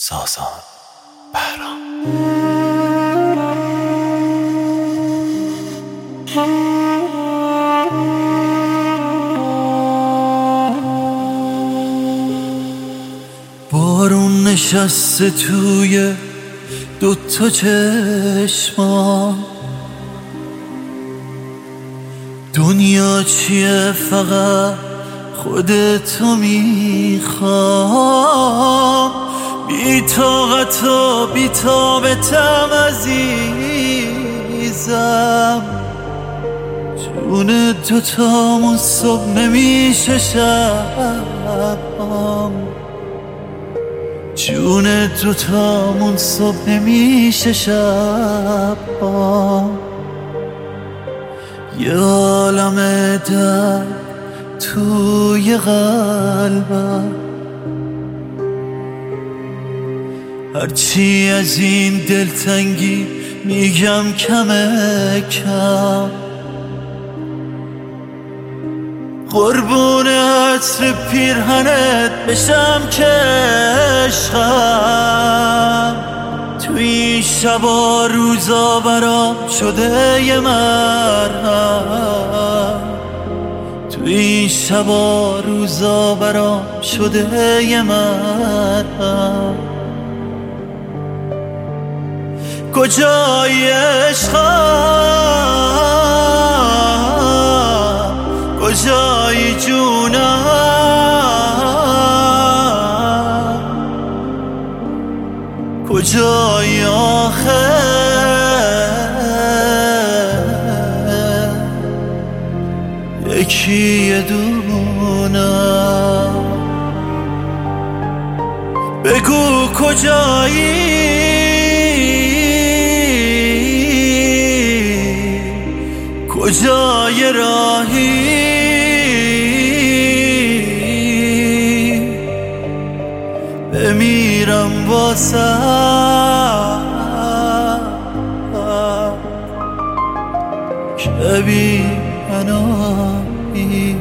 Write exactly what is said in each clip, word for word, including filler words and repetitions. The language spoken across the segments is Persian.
سازان بهرام. بارون نشسته توی دوتا چشمام، دنیا چیه فقط خودتو میخوام. بی طاقت و بی طاقتم عزیزم، جون دوتامون صبح نمیشه شبام، جون دوتامون صبح نمیشه شبام. یه عالم درد توی قلبم، هرچی از این دلتنگی میگم کمه کم. قربون عطر پیرهنت بشم که عشقم، تو این شبا روزا برام شده یه مرهم، تو این شبا روزا برام شده یه مرهم. کجای عشقم، کجای جونم، کجای آخه یکی یه دونم. بگو کجایی، کجای راهی، بمیرم واسه که بی پناهی.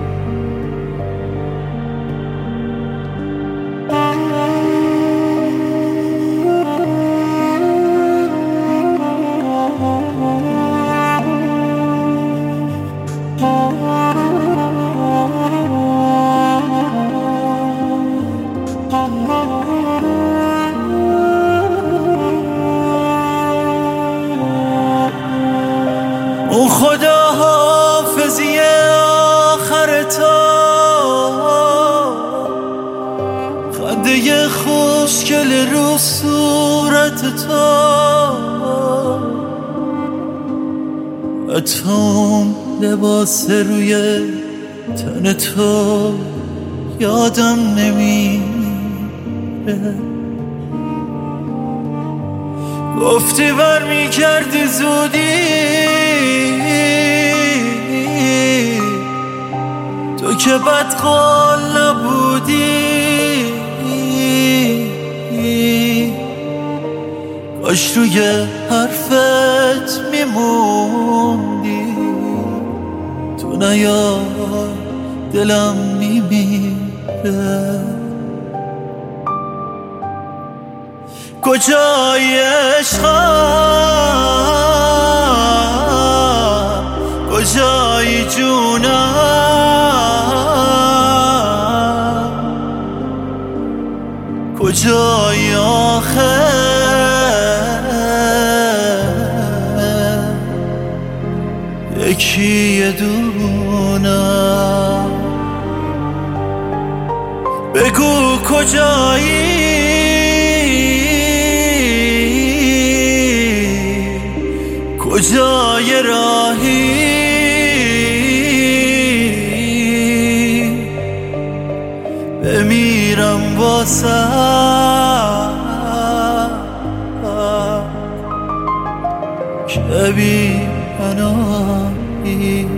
اون خدا حافظی آخر تو، خنده خوشگل رو صورت تو، اتم لباس روی تن تو یادم نمیره. گفتی بر میکردی زودی، تو که بدقول نبودی، کاش روی حرفت میموندی. تو نیا دلم میمیره. کجای عشقم، کجای جونم، کجای آخه یکی یه دونم. بگو کجایی، کجای راهی، بمیرم واسه که بی پناهی.